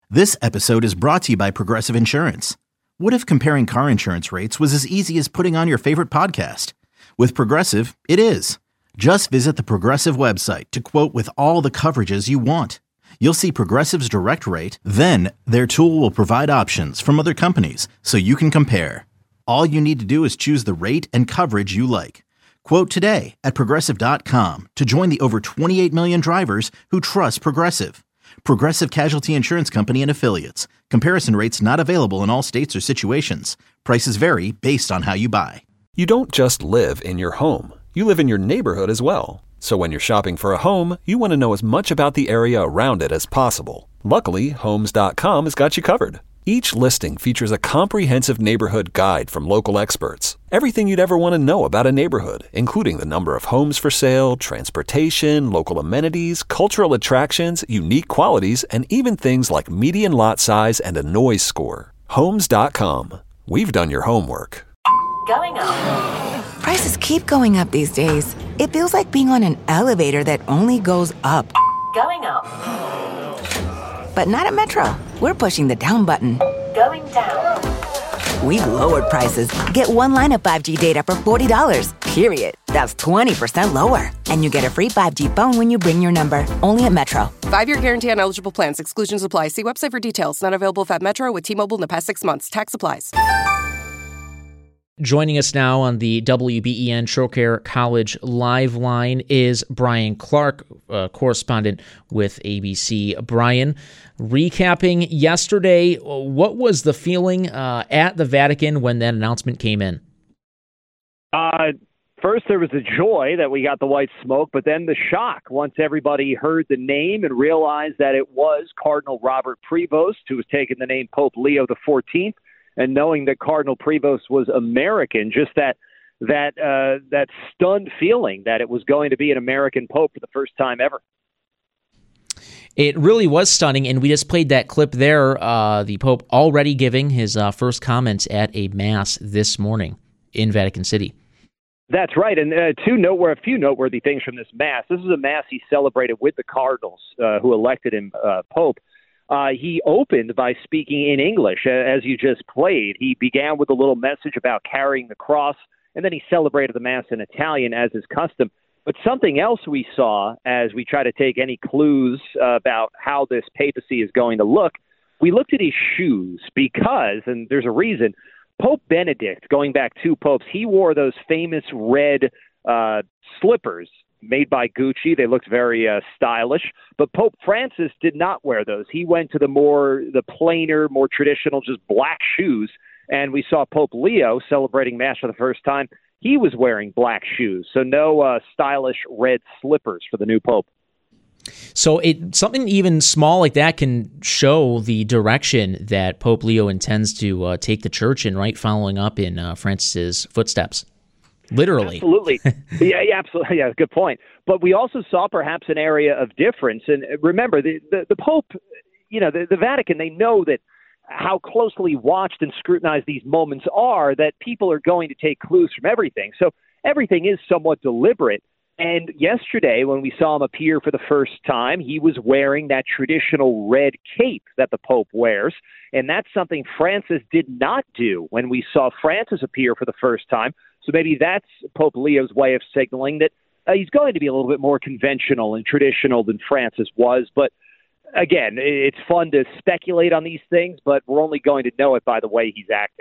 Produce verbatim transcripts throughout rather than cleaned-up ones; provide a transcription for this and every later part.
This episode is brought to you by Progressive Insurance. What if comparing car insurance rates was as easy as putting on your favorite podcast? With Progressive, it is. Just visit the Progressive website to quote with all the coverages you want. You'll see Progressive's direct rate, then their tool will provide options from other companies so you can compare. All you need to do is choose the rate and coverage you like. Quote today at progressive dot com to join the over twenty-eight million drivers who trust Progressive. Progressive Casualty Insurance Company and Affiliates. Comparison rates not available in all states or situations. Prices vary based on how you buy. You don't just live in your home. You live in your neighborhood as well. So when you're shopping for a home, you want to know as much about the area around it as possible. Luckily, Homes dot com has got you covered. Each listing features a comprehensive neighborhood guide from local experts. Everything you'd ever want to know about a neighborhood, including the number of homes for sale, transportation, local amenities, cultural attractions, unique qualities, and even things like median lot size and a noise score. Homes dot com. We've done your homework. Going up. Prices keep going up these days. It feels like being on an elevator that only goes up. Going up. But not at Metro. We're pushing the down button. Going down. We've lowered prices. Get one line of five G data for forty dollars, period. That's twenty percent lower. And you get a free five G phone when you bring your number. Only at Metro. Five-year guarantee on eligible plans. Exclusions apply. See website for details. Not available at Metro with T-Mobile in the past six months. Tax applies. Joining us now on the W B E N Trocaire College Live Line is Brian Clark, uh, correspondent with A B C. Brian, recapping yesterday, what was the feeling uh, at the Vatican when that announcement came in? Uh, first, there was the joy that we got the white smoke, but then the shock once everybody heard the name and realized that it was Cardinal Robert Prevost, who was taking the name Pope Leo the fourteenth. And knowing that Cardinal Prevost was American, just that that uh, that stunned feeling that it was going to be an American pope for the first time ever. It really was stunning, and we just played that clip there, uh, the Pope already giving his uh, first comments at a Mass this morning in Vatican City. That's right, and uh, two noteworthy, a few noteworthy things from this Mass. This is a Mass he celebrated with the cardinals uh, who elected him uh, Pope. Uh, he opened by speaking in English, as you just played. He began with a little message about carrying the cross, and then he celebrated the Mass in Italian, as is custom. But something else we saw as we try to take any clues uh, about how this papacy is going to look, we looked at his shoes because, and there's a reason, Pope Benedict, going back two popes, he wore those famous red uh, slippers made by Gucci. They looked very uh, stylish. But Pope Francis did not wear those. He went to the more, the plainer, more traditional, just black shoes. And we saw Pope Leo celebrating Mass for the first time. He was wearing black shoes. So no uh, stylish red slippers for the new Pope. So it something even small like that can show the direction that Pope Leo intends to uh, take the church in, right? Following up in uh, Francis's footsteps. Literally. Absolutely. yeah, yeah, absolutely. Yeah, good point. But we also saw perhaps an area of difference. And remember, the, the, the Pope, you know, the, the Vatican, they know that how closely watched and scrutinized these moments are, that people are going to take clues from everything. So everything is somewhat deliberate. And yesterday, when we saw him appear for the first time, he was wearing that traditional red cape that the Pope wears. And that's something Francis did not do when we saw Francis appear for the first time. So maybe that's Pope Leo's way of signaling that uh, he's going to be a little bit more conventional and traditional than Francis was. But again, it's fun to speculate on these things, but we're only going to know it by the way he's acting.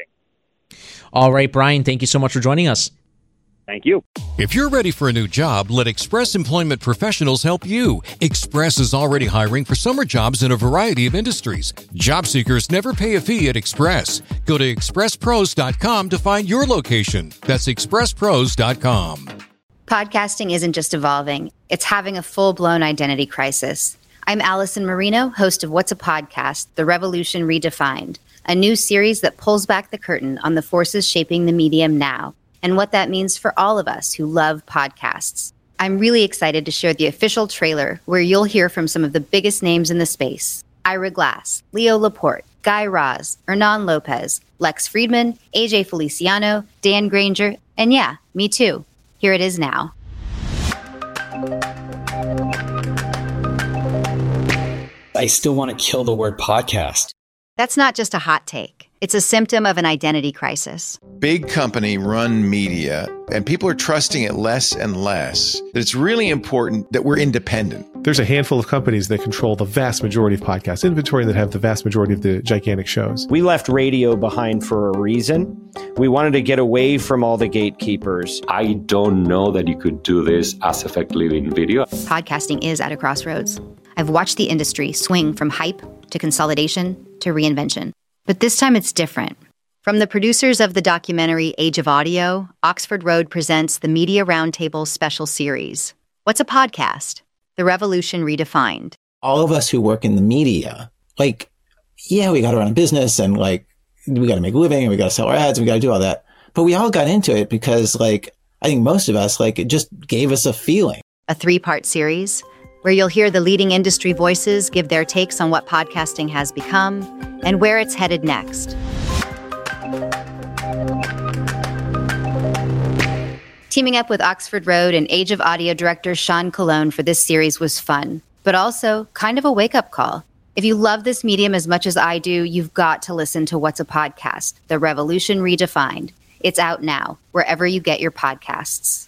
All right, Brian, thank you so much for joining us. Thank you. If you're ready for a new job, let Express Employment Professionals help you. Express is already hiring for summer jobs in a variety of industries. Job seekers never pay a fee at Express. Go to express pros dot com to find your location. That's express pros dot com. Podcasting isn't just evolving, it's having a full-blown identity crisis. I'm Allison Marino, host of What's a Podcast? The Revolution Redefined, a new series that pulls back the curtain on the forces shaping the medium now, and what that means for all of us who love podcasts. I'm really excited to share the official trailer where you'll hear from some of the biggest names in the space. Ira Glass, Leo Laporte, Guy Raz, Hernan Lopez, Lex Friedman, A J Feliciano, Dan Granger, and yeah, me too. Here it is now. I still want to kill the word podcast. That's not just a hot take. It's a symptom of an identity crisis. Big company run media, and people are trusting it less and less. That it's really important that we're independent. There's a handful of companies that control the vast majority of podcast inventory that have the vast majority of the gigantic shows. We left radio behind for a reason. We wanted to get away from all the gatekeepers. I don't know that you could do this as effectively in video. Podcasting is at a crossroads. I've watched the industry swing from hype to consolidation to reinvention. But this time it's different. From the producers of the documentary Age of Audio, Oxford Road presents the Media Roundtable special series. What's a podcast? The Revolution Redefined. All of us who work in the media, like, yeah, we got to run a business and like, we got to make a living and we got to sell our ads and we got to do all that. But we all got into it because like, I think most of us, like, it just gave us a feeling. A three-part series where you'll hear the leading industry voices give their takes on what podcasting has become and where it's headed next. Teaming up with Oxford Road and Age of Audio director Sean Colon for this series was fun, but also kind of a wake-up call. If you love this medium as much as I do, you've got to listen to What's a Podcast? The Revolution Redefined. It's out now, wherever you get your podcasts.